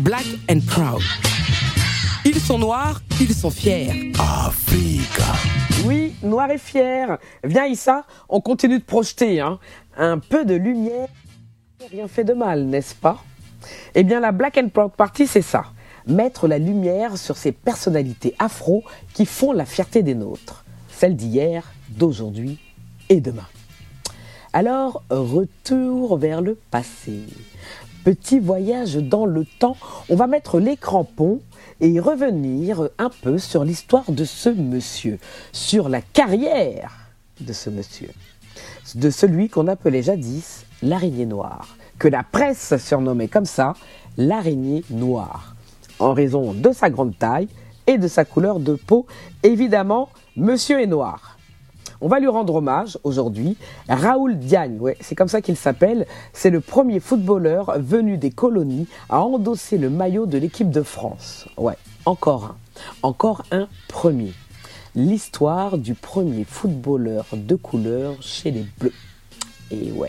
Black and Proud. Ils sont noirs, ils sont fiers. Africa. Oui, noir et fier. Viens Issa, on continue de projeter. Un peu de lumière, rien fait de mal, n'est-ce pas? Eh bien la Black and Proud Party, c'est ça. Mettre la lumière sur ces personnalités afro qui font la fierté des nôtres. Celles d'hier, d'aujourd'hui et demain. Alors, retour vers le passé. Petit voyage dans le temps, on va mettre les crampons et revenir un peu sur l'histoire de ce monsieur, sur la carrière de ce monsieur, de celui qu'on appelait jadis l'araignée noire, que la presse surnommait comme ça l'araignée noire, en raison de sa grande taille et de sa couleur de peau. Évidemment, monsieur est noir. On va lui rendre hommage aujourd'hui. Raoul Diagne, ouais, c'est comme ça qu'il s'appelle. C'est le premier footballeur venu des colonies à endosser le maillot de l'équipe de France. Ouais, encore un premier. L'histoire du premier footballeur de couleur chez les Bleus. Et ouais,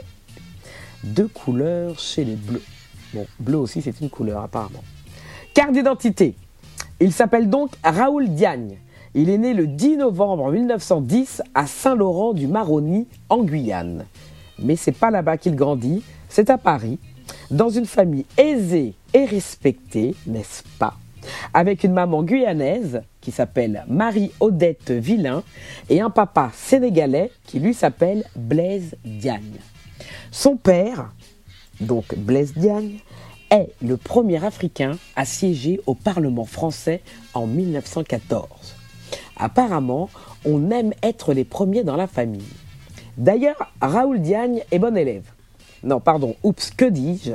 de couleur chez les Bleus. Bon, bleu aussi c'est une couleur apparemment. Carte d'identité. Il s'appelle donc Raoul Diagne. Il est né le 10 novembre 1910 à Saint-Laurent-du-Maroni, en Guyane. Mais c'est pas là-bas qu'il grandit, c'est à Paris, dans une famille aisée et respectée, n'est-ce pas? Avec une maman guyanaise qui s'appelle Marie-Odette Villain et un papa sénégalais qui lui s'appelle Blaise Diagne. Son père, donc Blaise Diagne, est le premier Africain à siéger au Parlement français en 1914. Apparemment, on aime être les premiers dans la famille. D'ailleurs, Raoul Diagne est bon élève. Non, pardon, oups, que dis-je?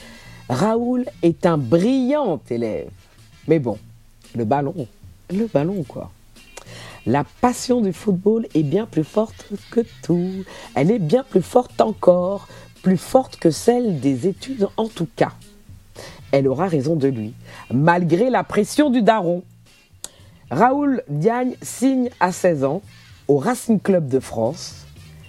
Raoul est un brillant élève. Mais bon, le ballon quoi. La passion du football est bien plus forte que tout. Elle est bien plus forte encore, plus forte que celle des études en tout cas. Elle aura raison de lui, malgré la pression du daron. Raoul Diagne signe à 16 ans au Racing Club de France.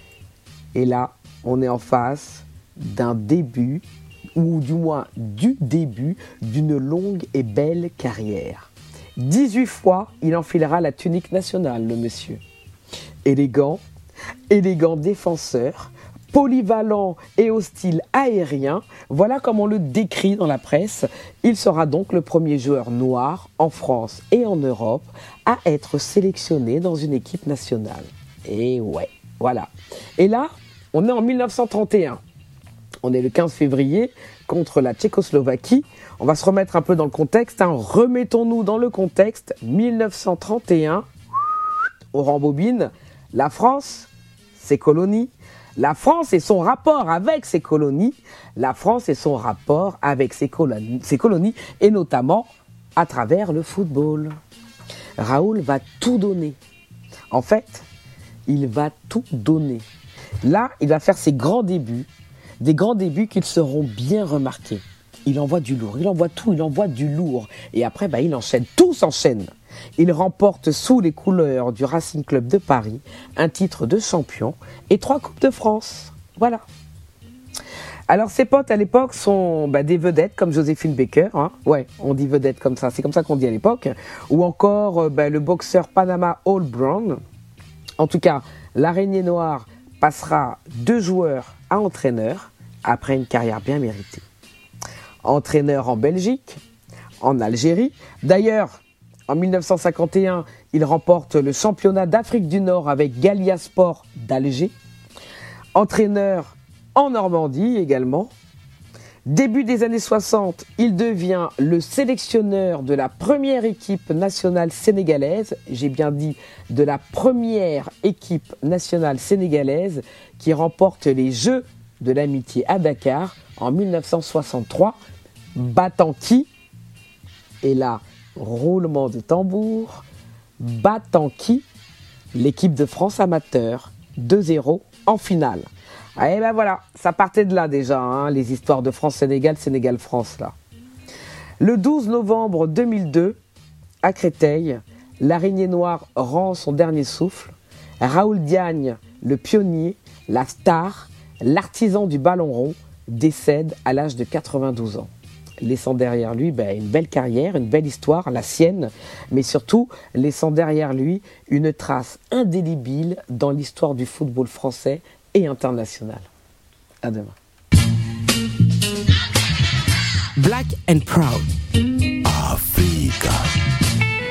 Et là, on est en face d'un début, ou du moins du début d'une longue et belle carrière. 18 fois, il enfilera la tunique nationale, le monsieur. Élégant défenseur, polyvalent et au style aérien, voilà comme on le décrit dans la presse. Il sera donc le premier joueur noir en France et en Europe à être sélectionné dans une équipe nationale. Et ouais, voilà. Et là, on est en 1931. On est le 15 février contre la Tchécoslovaquie. On va se remettre un peu dans le contexte. Remettons-nous dans le contexte. 1931, on rembobine. La France, ses colonies. La France et son rapport avec ses colonies, la France et son rapport avec ses colonies, et notamment à travers le football. Raoul va tout donner. En fait, il va tout donner. Là, il va faire ses grands débuts, des grands débuts qui seront bien remarqués. Il envoie du lourd, il envoie tout, il envoie du lourd. Et après, il enchaîne, tout s'enchaîne. Il remporte sous les couleurs du Racing Club de Paris un titre de champion et 3 Coupes de France. Voilà. Alors ses potes à l'époque sont des vedettes comme Joséphine Baker. Ouais, on dit vedette comme ça, c'est comme ça qu'on dit à l'époque. Ou encore le boxeur Panama All Brown. En tout cas, l'araignée noire passera de joueur à entraîneur après une carrière bien méritée. Entraîneur en Belgique, en Algérie. D'ailleurs, en 1951, il remporte le championnat d'Afrique du Nord avec Galia Sport d'Alger. Entraîneur en Normandie également. Début des années 60, il devient le sélectionneur de la première équipe nationale sénégalaise. J'ai bien dit de la première équipe nationale sénégalaise qui remporte les Jeux de l'amitié à Dakar en 1963. Battant qui? Et là, roulement de tambour, battant qui? L'équipe de France amateur, 2-0 en finale. Et voilà, ça partait de là déjà, les histoires de France-Sénégal, Sénégal-France là. Le 12 novembre 2002, à Créteil, l'araignée noire rend son dernier souffle. Raoul Diagne, le pionnier, la star, l'artisan du ballon rond, décède à l'âge de 92 ans. laissant derrière lui une belle carrière, une belle histoire, la sienne, mais surtout laissant derrière lui une trace indélébile dans l'histoire du football français et international. À demain. Black and Proud.